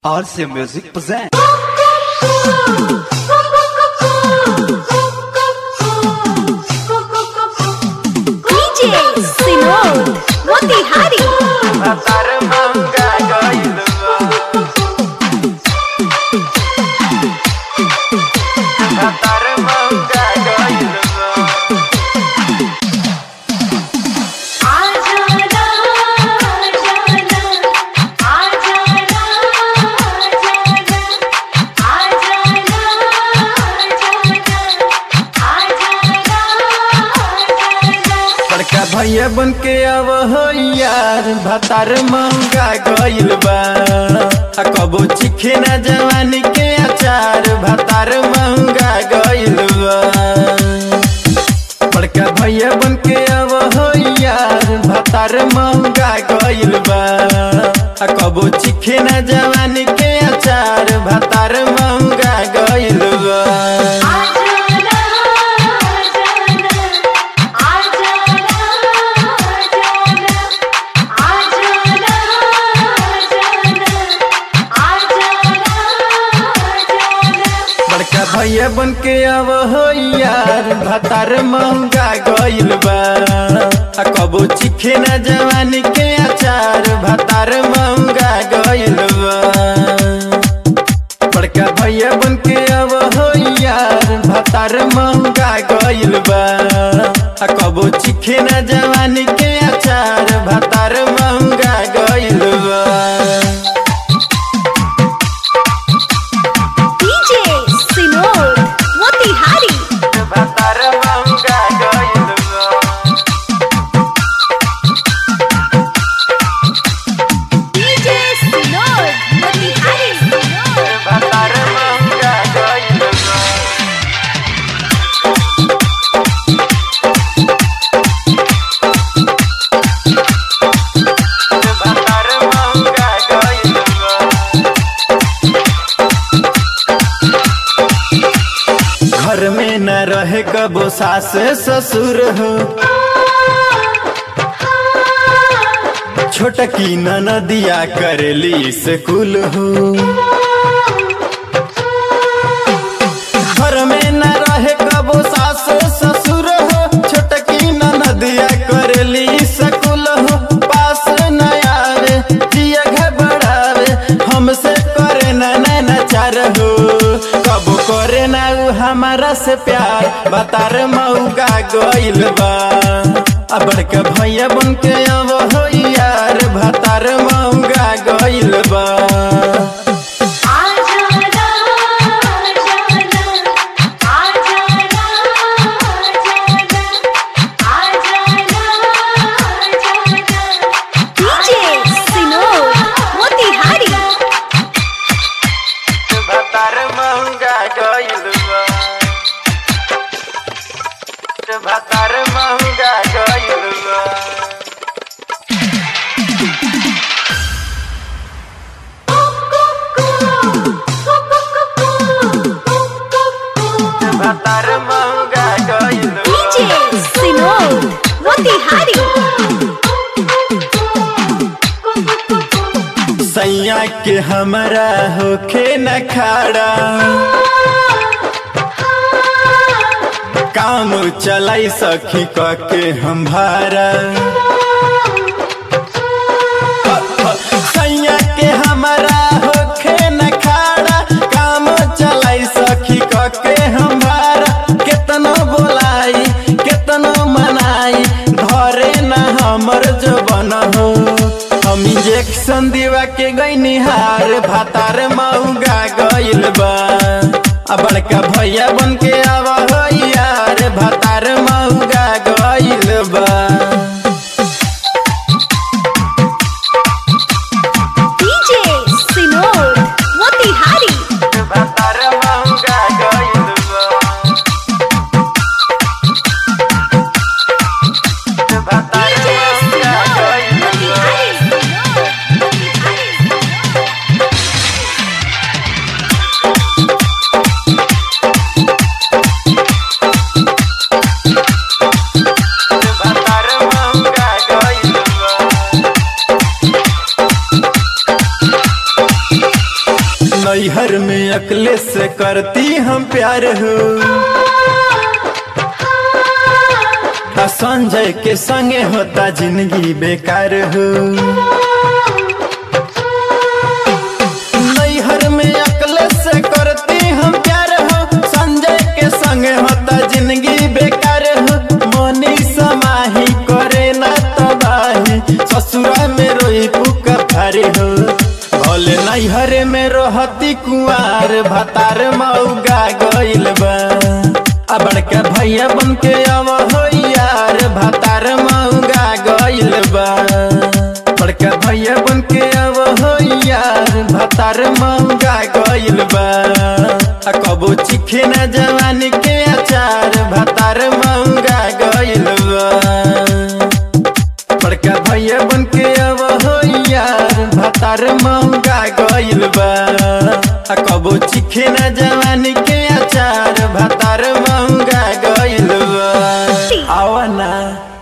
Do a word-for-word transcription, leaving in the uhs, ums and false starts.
R C Music present. D J Sinod Motihari. Atar mangga gailwa, atar mangga gailwa. Ajana, ajana, ajana, ajana, बड़का भैया बन के अब हो यार भतार महंगा गइल बा आ कबो चिखे ना जवानी के अचार भतार महंगा गइल बा बड़का भैया बन के अब हो यार भतार महंगा गइल बा आ कबो चिखे ना जवानी के अचार भतार महंगा गइल बा भैया बन के अब हो यार भतार महंगा गइल बा आ कबो चिखे ना जवानी के अचार भतार महंगा गइल बा बड़का भैया बन के अब हो यार भतार महंगा गइल बा आ कबो चिखे ना जवानी के अचार भतार महंगा गइल बा Motihari. भतार महंगा गइल बा D J Sinod Motihari. भतार महंगा गइल बा भतार महंगा गइल बा घर में न रहे कबो सास ससुर हो छोटकी ननदिया करेली स्कूल हो घर में न रहे कबो सास ससुर हो छोटकी ननदिया करेली स्कूल हो पास न आवे जिया घबरावे हमसे करे न नैनाचार हो कबो करे ना उ हमारा से प्यार भतार मौका गइल बा आ बड़का भैया बन के अब हो यार भतार मौका गइल बा Ajana, ajana, ajana, ajana. D J Sinod Motihari. भतार महंगा गइल बा भतार महंगा गइल बा भतार महंगा गइल D J Sinod Motihari. सैया के हमरा होखे न खाड़ा काम चलाई सखी क के हम भारा सैया के हमरा होखे न खाड़ा काम चलाई सखी क के हम भारा केतनो बोलाई केतनो मनाई धरे न हमर जवन हो हम इंजेक्शन दीवा के गइनी हार भतार महंगा गइल बा आ बड़का भैया बन के अब हो यार भतार महंगा गइल बा D J Sinod Motihari. भतार महंगा गइल बा भतार D J महंगा Sinod गइल बा Motihari. Motihari. नैहर में अकले से करती हम प्यार हो, संजय के संगे होता जिंदगी बेकार हो। नैहर में अकले से करती हम प्यार हो, संजय के संगे होता जिंदगी बेकार हो। मनी समाही करे ना तबाही, ससुरा में रोई पुका भारी हो। भले नैहर में रहती कुआर, भतार मौगा गइल बा। आ बड़का भैया बन के आव हो यार, भतार मौगा गइल बा। बड़का भैया बन के आव हो यार, भतार मौगा गइल बा। आ कबो चिखे ना जवानी के अचार, भतार मौगा गइल बा। बड़का भैया बन के आव हो यार, भतार मौगा गइल बा। आ कबो चिखे ना जवानी के अचार, भतार मौगा गइल बा। आवा ना।